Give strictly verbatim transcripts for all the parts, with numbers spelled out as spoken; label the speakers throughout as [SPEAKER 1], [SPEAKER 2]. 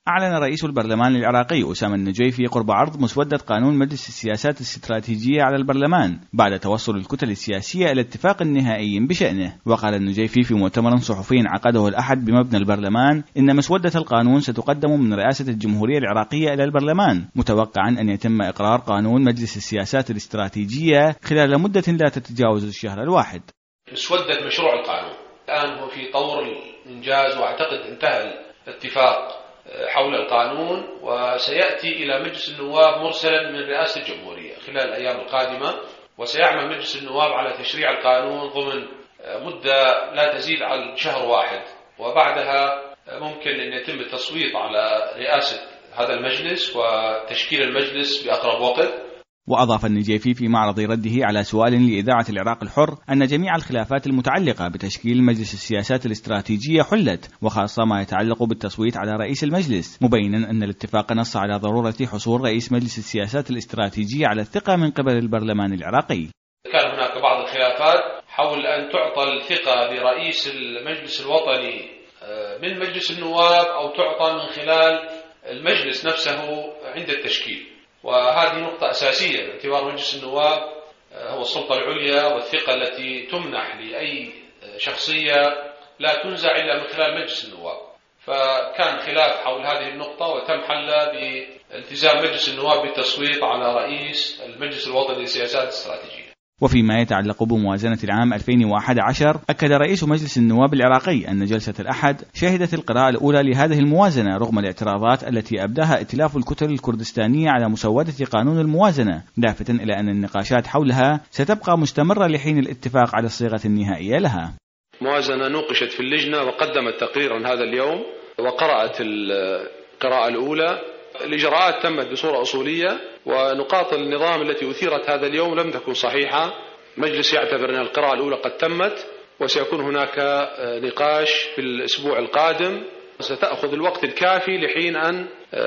[SPEAKER 1] أعلن رئيس البرلمان العراقي أسامة النجيفي قرب عرض مسودة قانون مجلس السياسات الاستراتيجية على البرلمان بعد توصل الكتل السياسية إلى اتفاق نهائي بشأنه. وقال النجيفي في مؤتمر صحفي عقده الأحد بمبنى البرلمان إن مسودة القانون ستقدم من رئاسة الجمهورية العراقية إلى البرلمان، متوقعا أن يتم إقرار قانون مجلس السياسات الاستراتيجية خلال مدة لا تتجاوز الشهر الواحد.
[SPEAKER 2] مسودة مشروع القانون الآن هو في طور الإنجاز، وأعتقد انتهى الاتفاق حول القانون، وسيأتي إلى مجلس النواب مرسلا من رئاسة الجمهورية خلال الأيام القادمة، وسيعمل مجلس النواب على تشريع القانون ضمن مدة لا تزيد عن شهر واحد، وبعدها ممكن أن يتم التصويت على رئاسة هذا المجلس وتشكيل المجلس بأقرب وقت.
[SPEAKER 1] وأضاف النجيفي في معرض رده على سؤال لإذاعة العراق الحر أن جميع الخلافات المتعلقة بتشكيل مجلس السياسات الاستراتيجية حلت، وخاصة ما يتعلق بالتصويت على رئيس المجلس، مبينا أن الاتفاق نص على ضرورة حصول رئيس مجلس السياسات الاستراتيجية على الثقة من قبل البرلمان العراقي.
[SPEAKER 2] كان هناك بعض الخلافات حول أن تعطى الثقة لرئيس المجلس الوطني من مجلس النواب أو تعطى من خلال المجلس نفسه عند التشكيل، وهذه نقطة أساسية باعتبار مجلس النواب هو السلطة العليا، والثقة التي تمنح لأي شخصية لا تنزع إلا من خلال مجلس النواب. فكان خلاف حول هذه النقطة وتم حلها بالتزام مجلس النواب بالتصويت على رئيس المجلس الوطني للسياسات الاستراتيجية.
[SPEAKER 1] وفيما يتعلق بموازنة العام ألفين وأحد عشر، أكد رئيس مجلس النواب العراقي أن جلسة الأحد شهدت القراءة الأولى لهذه الموازنة رغم الاعتراضات التي أبداها ائتلاف الكتل الكردستانية على مسودة قانون الموازنة، لافتا إلى أن النقاشات حولها ستبقى مستمرة لحين الاتفاق على الصيغة النهائية لها.
[SPEAKER 2] موازنة نوقشت في اللجنة وقدمت تقريرا هذا اليوم، وقرأت القراءة الأولى. الإجراءات تمت بصورة أصولية، ونقاط النظام التي أثيرت هذا اليوم لم تكن صحيحة. مجلس يعتبر أن القراءة الأولى قد تمت، وسيكون هناك نقاش في الأسبوع القادم، ستأخذ الوقت الكافي لحين أن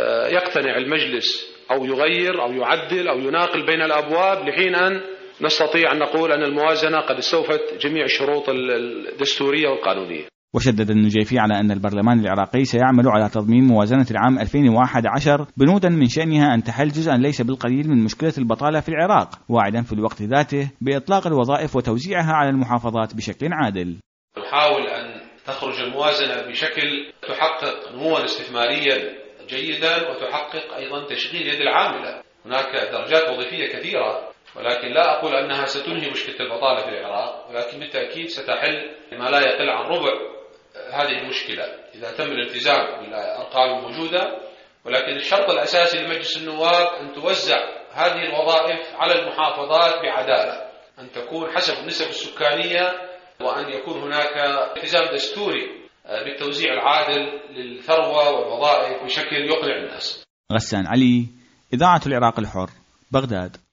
[SPEAKER 2] يقتنع المجلس أو يغير أو يعدل أو يناقل بين الأبواب، لحين أن نستطيع أن نقول أن الموازنة قد استوفت جميع الشروط الدستورية والقانونية.
[SPEAKER 1] وشدد النجيفي على أن البرلمان العراقي سيعمل على تضمين موازنة العام ألفين وأحد عشر بنودا من شأنها أن تحل جزءا ليس بالقليل من مشكلة البطالة في العراق، واعدا في الوقت ذاته بإطلاق الوظائف وتوزيعها على المحافظات بشكل عادل.
[SPEAKER 2] نحاول أن تخرج الموازنة بشكل تحقق نموا استثماريا جيدا وتحقق أيضا تشغيل يد العاملة. هناك درجات وظيفية كثيرة، ولكن لا أقول أنها ستنهي مشكلة البطالة في العراق، ولكن بالتأكيد ستحل ما لا يقل عن ربع هذه المشكلة إذا تم الالتزام بالأرقام الموجودة. ولكن الشرط الأساسي لمجلس النواب أن توزع هذه الوظائف على المحافظات بعدالة، أن تكون حسب النسب السكانية، وأن يكون هناك التزام دستوري بالتوزيع العادل للثروة والوظائف بشكل يقنع الناس.
[SPEAKER 1] غسان علي، إذاعة العراق الحر، بغداد.